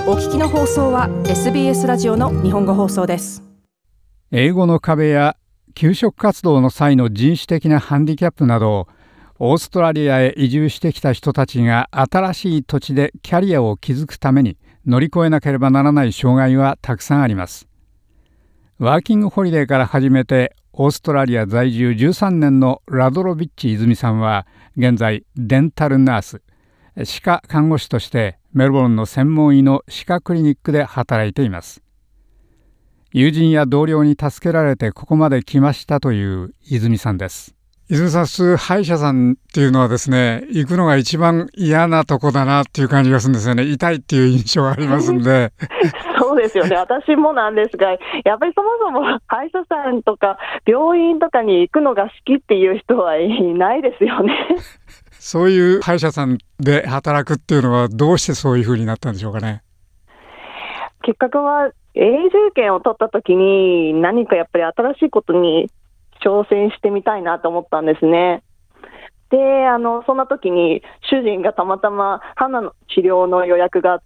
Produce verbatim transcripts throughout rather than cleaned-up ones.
お聞きの放送は エスビーエス ラジオの日本語放送です。 英語の壁や求職活動の際の人種的なハンディキャップなど、オーストラリアへ移住してきた人たちが新しい土地でキャリアを築くために乗り越えなければならない障害はたくさんあります。ワーキングホリデーから始めてオーストラリア在住じゅうさんねんのラドロビッチ泉さんは、現在デンタルナース、歯科看護師としてメルボルンの専門医の歯科クリニックで働いています。友人や同僚に助けられてここまで来ましたという泉さんです。泉さん、普通歯医者さんっていうのはですね、行くのが一番嫌なとこだなっていう感じがするんですよね。痛いっていう印象がありますんでそうですよね。私もなんですが、やっぱりそもそも歯医者さんとか病院とかに行くのが好きっていう人はいないですよねそういう歯医者さんで働くっていうのはどうしてそういう風になったんでしょうかね。 きっかけは永住権を取った時に何かやっぱり新しいことに挑戦してみたいなと思ったんですね。で、あのそんな時に主人がたまたま歯の治療の予約があって、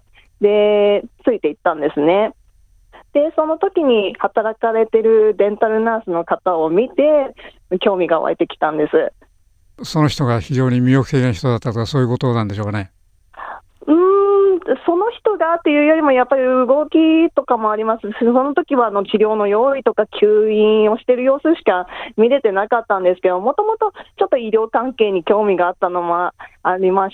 でついていったんですね。でその時に働かれてるデンタルナースの方を見て興味が湧いてきたんです。 その人が非常に魅力的な人だったとか、そういうことなんでしょうかね。 うーんその人がっていうよりもやっぱり動きとかもあります。その時はあの治療の用意とか吸引をしている様子しか見れてなかったんですけど、もともとちょっと医療関係に興味があったのもありまして、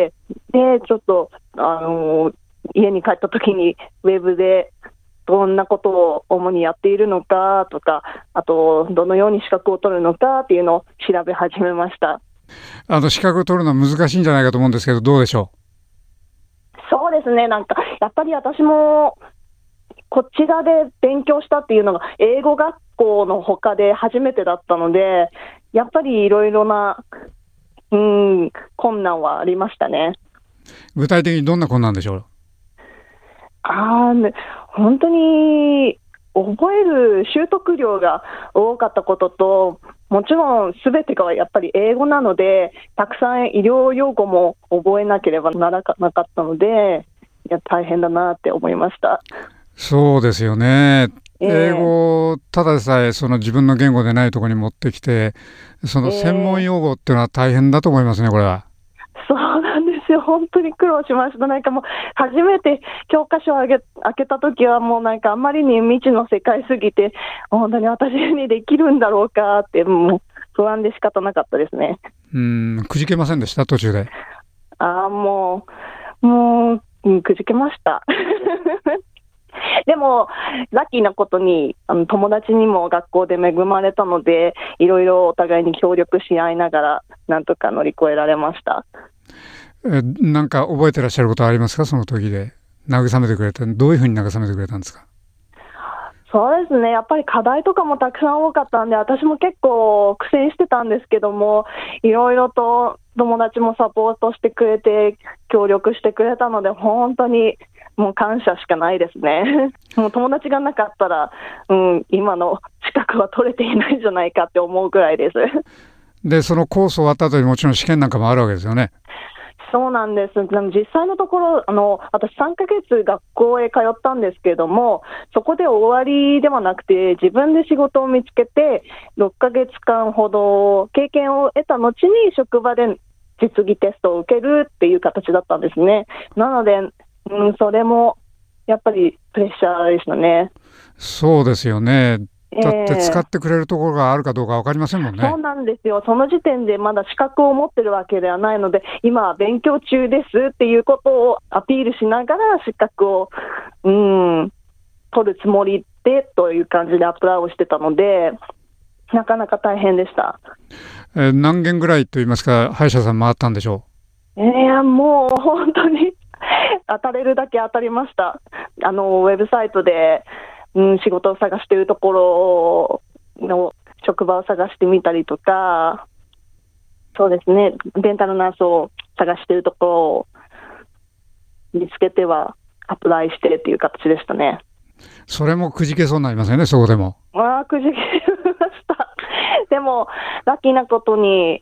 でちょっとあの家に帰った時にウェブでどんなことを主にやっているのかとか、あとどのように資格を取るのかっていうのを調べ始めました。 あの資格を取るのは難しいんじゃないかと思うんですけど、どうでしょう。 そうですね、なんかやっぱり私もこちらで勉強したっていうのが英語学校の他で初めてだったので、やっぱりいろいろなうん困難はありましたね。 具体的にどんな困難でしょう。 あー本当に覚える習得量が多かったことと、もちろん全てがやっぱり英語なので、たくさん医療用語も覚えなければならなかったので、いや大変だなって思いました。 そうですよね。 えー、 英語ただでさえその自分の言語でないところに持ってきて、その専門用語っていうのは大変だと思いますね、これは。 そうなんですよ。本当に苦労しました。なんかもう初めて教科書を開け、開けた時はもうなんかあまりに未知の世界すぎて、本当に私にできるんだろうかってもう不安で仕方なかったですね。 うーん、くじけませんでした途中で。 ああもうもう、うん、くじけましたでもラッキーなことにあの友達にも学校で恵まれたので、いろいろお互いに協力し合いながらなんとか乗り越えられました。 えなんか覚えてらっしゃることはありますか。その時で慰めてくれた、どういうふうに慰めてくれたんですか。 そうですね、やっぱり課題とかもたくさん多かったんで、私も結構苦戦してたんですけども、いろいろと友達もサポートしてくれて協力してくれたので、本当にもう感謝しかないですねもう友達がなかったら、うん、今の資格は取れていないんじゃないかって思うぐらいですでそのコース終わった後にもちろん試験なんかもあるわけですよね。 そうなんです。でも実際のところ、あの私さんかげつ学校へ通ったんですけれども、そこで終わりではなくて、自分で仕事を見つけてろっかげつかんほど経験を得た後に職場で実技テストを受けるっていう形だったんですね。なので、うん、それもやっぱりプレッシャーでしたね。 そうですよね。だって使ってくれるところがあるかどうか分かりませんもんね。 そうなんですよ。その時点でまだ資格を持ってるわけではないので、今は勉強中ですっていうことをアピールしながら資格をうん取るつもりでという感じでアプライをしてたので、なかなか大変でした。 えー、何件ぐらいといいますか、歯医者さん回ったんでしょう。いやもう本当に当たれるだけ当たりました。あのウェブサイトでうん、仕事を探しているところの職場を探してみたりとか、そうですね、デンタルナースを探しているところを見つけてはアプライしてっていう形でしたね。 それもくじけそうになりますよね、そこでも。 ああ、くじけました。でもラッキーなことに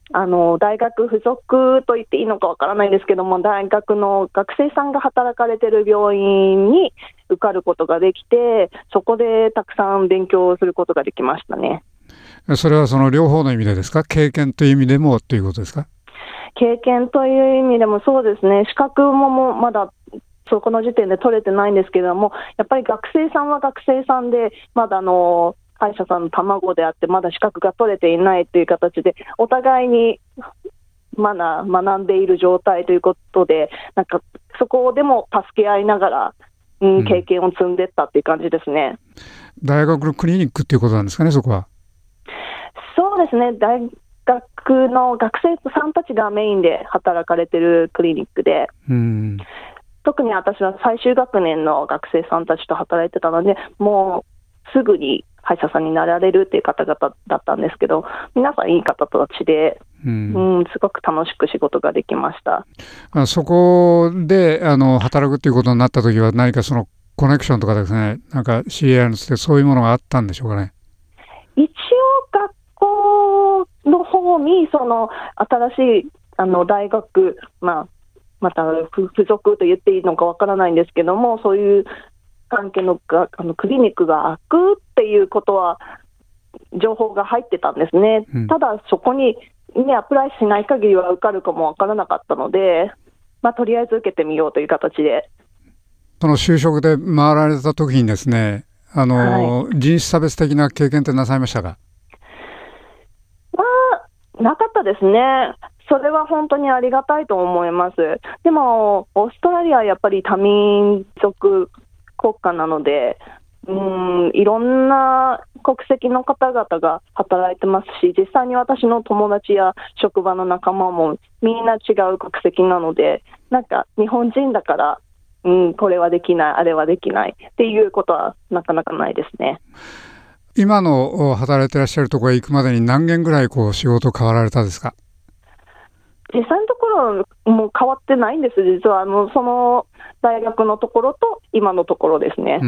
あの大学附属と言っていいのかわからないんですけども、大学の学生さんが働かれている病院に受かることができて、そこでたくさん勉強することができましたね。 それはその両方の意味でですか？経験という意味でもということですか？ 経験という意味でもそうですね。資格ももうまだそこの時点で取れてないんですけれども、やっぱり学生さんは学生さんで、まだあの歯医者さんの卵であって、まだ資格が取れていないという形で、お互いにまだ学んでいる状態ということで、なんかそこでも助け合いながら、うん、経験を積んでいったっていう感じですね。 うん、大学のクリニックっていうことなんですかね、そこは。 そうですね。大学の学生さんたちがメインで働かれているクリニックで、うん、特に私は最終学年の学生さんたちと働いてたので、もうすぐに歯医者さんになられるっていう方々だったんですけど、皆さんいい方たちで、うんうん、すごく楽しく仕事ができました。 あそこであの働くっていうことになったときは、何かそのコネクションとかですね、なんか知り合いのつてそういうものがあったんでしょうかね。 一応学校の方にその新しいあの大学、まあ、また付属と言っていいのかわからないんですけども、そういう関係のがあのクリニックが開くっていうことは情報が入ってたんですね。うん、ただそこに、ね、アプライしない限りは受かるかもわからなかったので、まあ、とりあえず受けてみようという形で。 その就職で回られた時にですね、あの、はい、人種差別的な経験ってなさいましたか？ まあ、なかったですね。それは本当にありがたいと思います。でもオーストラリアはやっぱり多民族国家なので、うーん、いろんな国籍の方々が働いてますし、実際に私の友達や職場の仲間もみんな違う国籍なので、なんか日本人だから、うん、これはできない、あれはできないっていうことはなかなかないですね。 今の働いていらっしゃるところへ行くまでに何件ぐらいこう仕事変わられたですか？ 実際のところもう変わってないんです。実はあのその大学のところと今のところですね。 うん、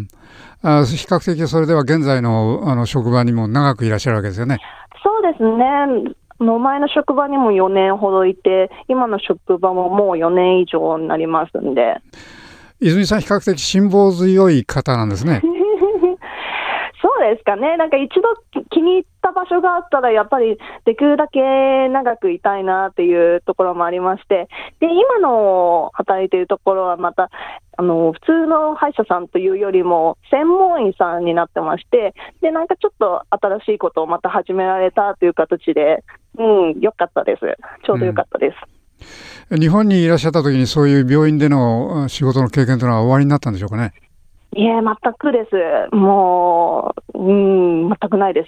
あ、比較的それでは現在 の, あの職場にも長くいらっしゃるわけですよね。 そうですね。の前の職場にもよねんほどいて、今の職場ももうよねん以上になりますんで。 泉さん比較的辛抱強い方なんですね。 そうですかね。なんか一度気に入った場所があったらやっぱりできるだけ長くいたいなっていうところもありまして、で今の働いているところはまたあの普通の歯医者さんというよりも専門医さんになってまして、でなんかちょっと新しいことをまた始められたという形で、うん、良かったです。ちょうど良かったです、 うん、日本にいらっしゃった時にそういう病院での仕事の経験というのは終わりになったんでしょうかね。 いえ、全くです。もう、うん、全くないです。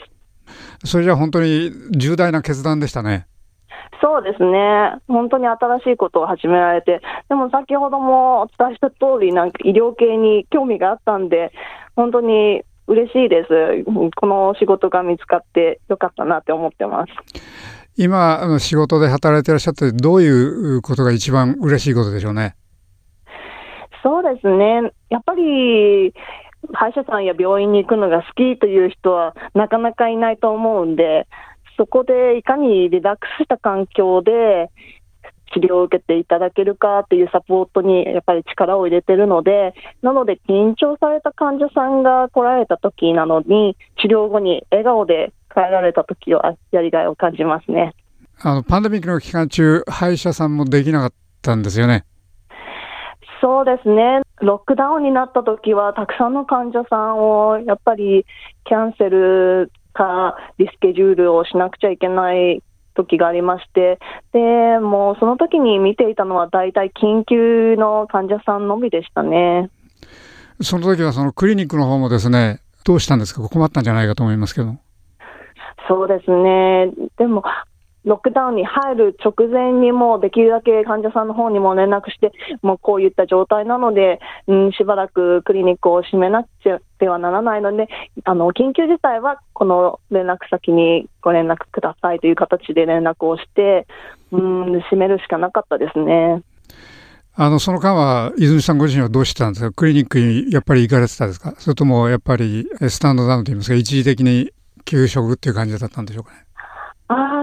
それじゃ本当に重大な決断でしたね。 そうですね。本当に新しいことを始められて、でも先ほどもお伝えした通り、なんか医療系に興味があったんで、本当に嬉しいです。この仕事が見つかってよかったなって思ってます。 今あの仕事で働いていらっしゃってどういうことが一番嬉しいことでしょうね。 そうですね。やっぱり歯医者さんや病院に行くのが好きという人はなかなかいないと思うんで、そこでいかにリラックスした環境で治療を受けていただけるかっていうサポートにやっぱり力を入れてるので、なので緊張された患者さんが来られた時なのに治療後に笑顔で帰られた時はやりがいを感じますね。 あのパンデミックの期間中、歯医者さんもできなかったんですよね。 そうですね。ロックダウンになった時はたくさんの患者さんをやっぱりキャンセルかリスケジュールをしなくちゃいけない時がありまして、でもうその時に見ていたのはだいたい緊急の患者さんのみでしたね。 その時はそのクリニックの方もですね、どうしたんですか？困ったんじゃないかと思いますけど。 そうですね。でもロックダウンに入る直前にもうできるだけ患者さんの方にも連絡して、もうこういった状態なので、うん、しばらくクリニックを閉めなくてはならないので、あの緊急事態はこの連絡先にご連絡くださいという形で連絡をして、うん、閉めるしかなかったですね。 あのその間は泉さんご自身はどうしてたんですか？クリニックにやっぱり行かれてたんですか？それともやっぱりスタンドダウンといいますか、一時的に休職っていう感じだったんでしょうかね。 あその時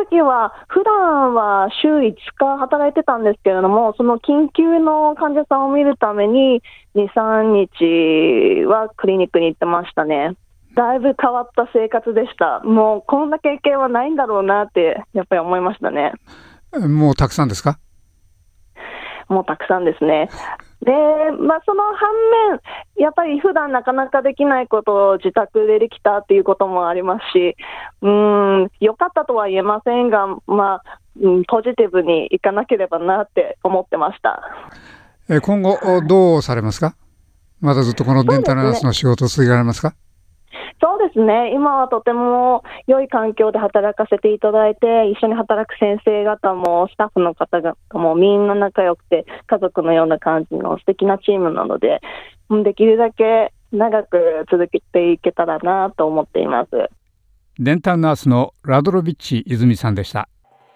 時は普段は週いつか働いてたんですけれども、その緊急の患者さんを見るためにに、さんにちはクリニックに行ってましたね。だいぶ変わった生活でした。もうこんな経験はないんだろうなってやっぱり思いましたね。 もうたくさんですか？ もうたくさんですね。で、まあ、その反面、やっぱり普段なかなかできないことを自宅でできたっていうこともありますし、うーん、良かったとは言えませんが、まあ、うん、ポジティブにいかなければなって思ってました。 え今後どうされますか？まだずっとこのデンタルナースの仕事を続けられますか？ そうですね、今はとても良い環境で働かせていただいて、一緒に働く先生方もスタッフの方々もみんな仲良くて、家族のような感じの素敵なチームなので、できるだけ長く続けていけたらなと思っています。 デンタルナースのラドロビッチ泉さんでした。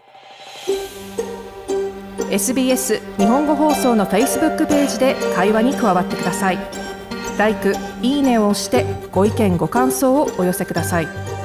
エスビーエス 日本語放送の Facebook ページで会話に加わってください。ライク、いいねを押してご意見ご感想をお寄せください。